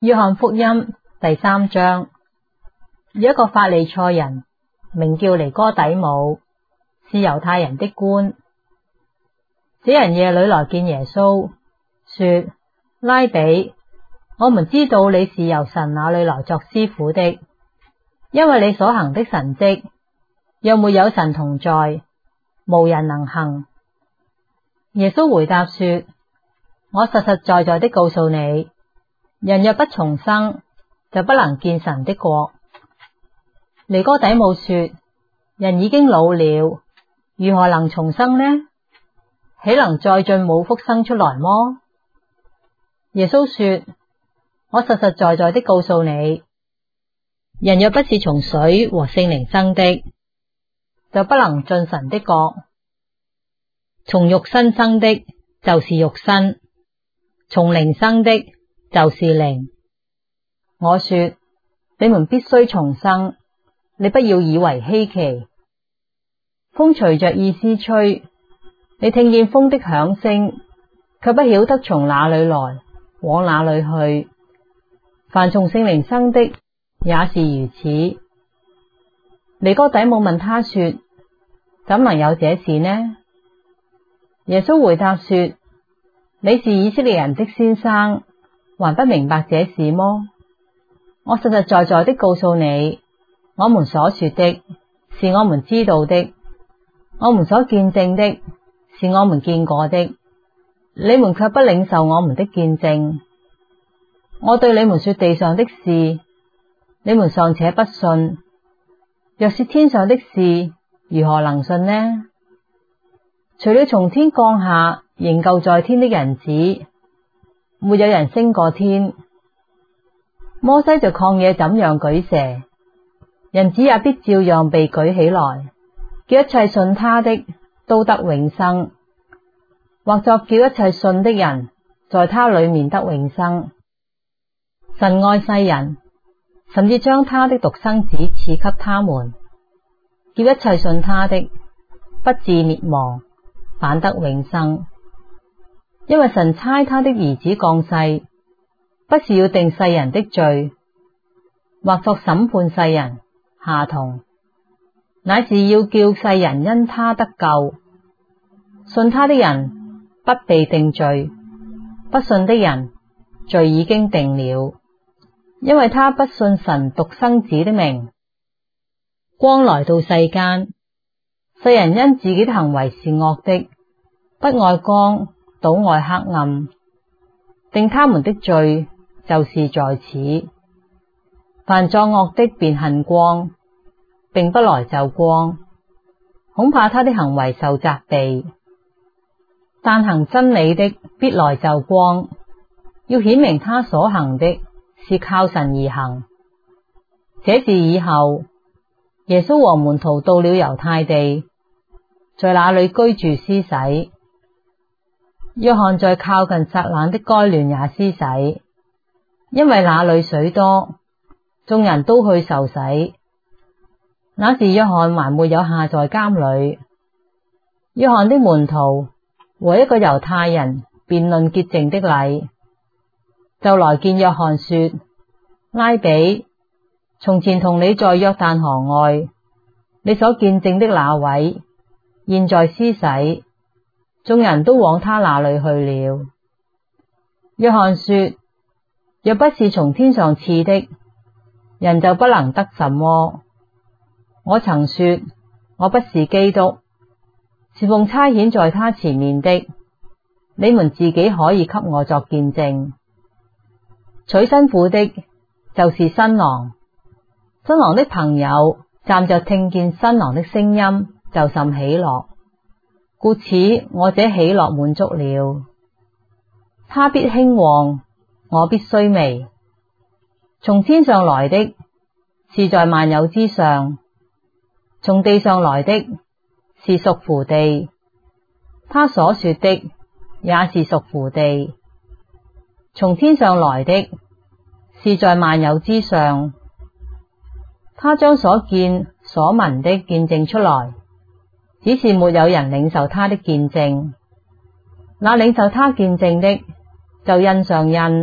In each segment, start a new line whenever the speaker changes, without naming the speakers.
約翰福音第3章，有一個法利賽人名叫尼哥底母，是猶太人的官。這人夜裏來見耶穌，說：拉比，我們知道你是由神那裏來作師傅的，因為你所行的神蹟，若沒有神同在，無人能行。耶穌回答說：我實實在在的告訴你，人若不重生，就不能見神的國。尼哥底母說：人已經老了，如何能重生呢？豈能再進母腹生出來麼？耶穌說：我實實在在的告訴你，人若不是從水和聖靈生的，就不能進神的國。從肉身生的，就是肉身；從靈生的，就是靈。我說，你們必須重生，你不要以為稀奇。風隨着意思吹，你聽見風的響聲，卻不曉得從哪裏來，往哪裏去。凡從聖靈生的，也是如此。尼哥底母問他說：怎能有這事呢？耶穌回答說：你是以色列人的先生，還不明白這事麼？我實實在在的告訴你，我們所說的，是我們知道的；我們所見證的，是我們見過的。你們卻不領受我們的見證。我對你們說地上的事，你們尚且不信，若說天上的事，如何能信呢？除了從天降下仍舊在天的人子，沒有人升過天。摩西在曠野怎樣舉蛇，人子也必照樣被舉起來，叫一切信他的都得永生，或作叫一切信的人在他裡面得永生。神愛世人，甚至將他的獨生子賜給他們，叫一切信他的不致滅亡，反得永生。因為神差他的兒子降世，不是要定世人的罪，或作審判世人，下同，乃是要叫世人因他得救。信他的人不被定罪，不信的人罪已經定了，因為他不信神獨生子的名。光來到世間，世人因自己的行為是惡的，不愛光，倒愛黑暗，定他們的罪就是在此。凡作惡的便恨光，並不來就光，恐怕他的行為受責備。但行真理的必來就光，要顯明他所行的是靠神而行。這事以後，耶穌和門徒到了猶太地，在那裡居住施洗。約翰在靠近撒冷的該亂也施洗，因為那裡水多，眾人都去受洗。那時約翰還沒有下在監裡。約翰的門徒和一個猶太人辯論潔淨的禮，就來見約翰說：拉比，從前同你在約旦河外，你所見證的那位，現在施洗，眾人都往他那裡去了。約翰說：若不是從天上賜的，人就不能得什麼。我曾說，我不是基督，是奉差遣在他前面的。你們自己可以給我作見證。娶新婦的，就是新郎。新郎的朋友站着聽見新郎的聲音，就甚喜樂。故此，我這喜樂滿足了。他必興旺，我必衰微。從天上來的，是在萬有之上；從地上來的，是屬乎地。他所說的，也是屬乎地。從天上來的，是在萬有之上。他將所見所聞的見證出來，只是沒有人領受他的見證。那領受他見證的，就印上印，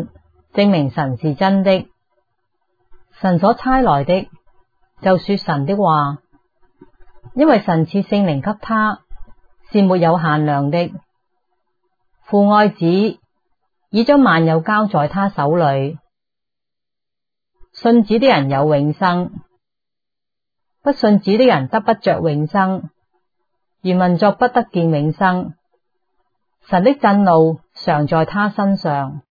證明神是真的。神所差來的，就說神的話，因為神賜聖靈給他，是沒有限量的。父愛子，已將萬有交在他手裏。信子的人有永生，不信子的人得不着永生。原文作不得見永生。神的震怒常在他身上。